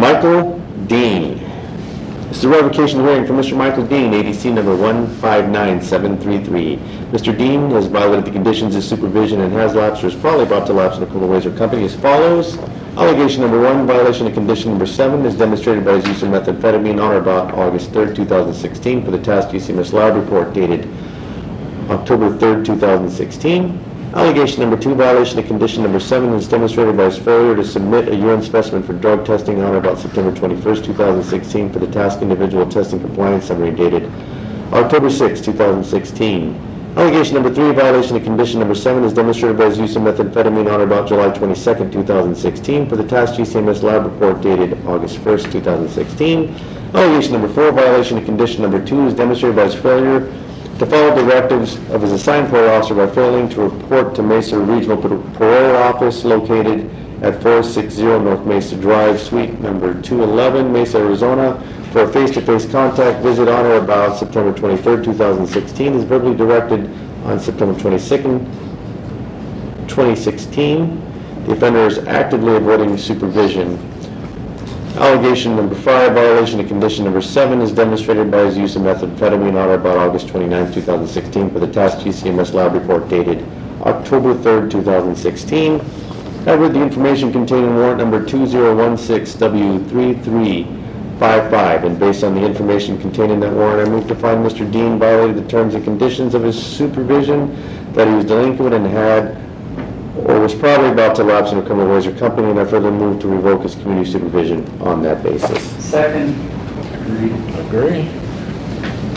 Michael Dean. This is a revocation hearing for Mr. Michael Dean, ADC number 159733. Mr. Dean has violated the conditions of supervision and has lapsed or is probably about to lapse in a criminal ways or company as follows. Allegation number 1, violation of condition number 7 is demonstrated by his use of methamphetamine on or about August 3rd, 2016 for the task UCMS lab report dated October 3rd, 2016. Allegation number 2, violation of condition number 7 is demonstrated by his failure to submit a urine specimen for drug testing on or about September 21st, 2016 for the task individual testing compliance summary dated October 6, 2016. Allegation number 3, violation of condition number 7 is demonstrated by his use of methamphetamine on or about July 22nd, 2016 for the task GCMS lab report dated August 1st, 2016. Allegation number 4, violation of condition number 2 is demonstrated by his failure to follow directives of his assigned parole officer by failing to report to Mesa Regional Parole Office located at 460 North Mesa Drive, Suite number 211, Mesa, Arizona, for a face-to-face contact visit on or about September 23rd, 2016, is verbally directed on September 22nd, 2016. The offender is actively avoiding supervision. Allegation number 5, violation of condition number 7 is demonstrated by his use of methamphetamine on or about August 29, 2016 for the task GCMS lab report dated October 3rd, 2016. I read the information contained in warrant number 2016W3355, and based on the information contained in that warrant, I move to find Mr. Dean violated the terms and conditions of his supervision, that he was delinquent and had or was probably about to lapse in a criminal ways or company, and I further move to revoke his community supervision on that basis. Second. Agree.